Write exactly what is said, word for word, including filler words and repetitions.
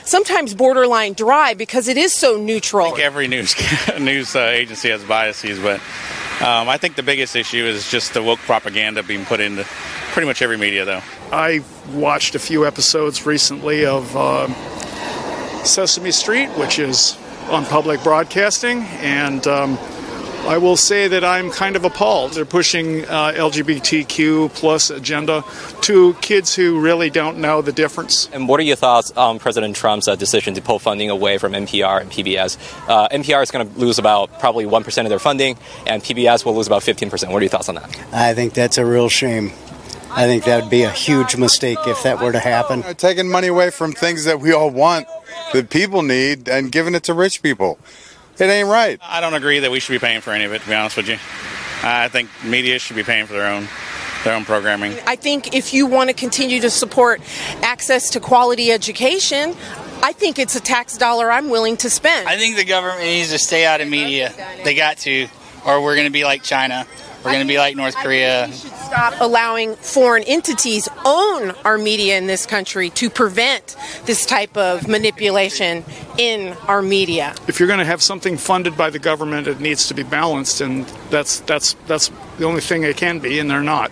sometimes borderline dry because it is so neutral. I think every news news uh, agency has biases, but um, I think the biggest issue is just the woke propaganda being put into pretty much every media, though. I watched a few episodes recently of uh, Sesame Street, which is on public broadcasting, and um, I will say that I'm kind of appalled. They're pushing uh, L G B T Q plus agenda to kids who really don't know the difference. And what are your thoughts on President Trump's uh, decision to pull funding away from N P R and P B S? Uh, N P R is going to lose about probably one percent of their funding, and P B S will lose about fifteen percent. What are your thoughts on that? I think that's a real shame. I think that would be a huge mistake if that were to happen. Taking money away from things that we all want, that people need, and giving it to rich people. It ain't right. I don't agree that we should be paying for any of it, to be honest with you. I think media should be paying for their own their own programming. I think if you want to continue to support access to quality education, I think it's a tax dollar I'm willing to spend. I think the government needs to stay out of media. They got to, or we're going to be like China. We're going to be like North Korea. We should stop allowing foreign entities own our media in this country to prevent this type of manipulation in our media. If you're going to have something funded by the government, it needs to be balanced, and that's that's that's the only thing it can be, and they're not.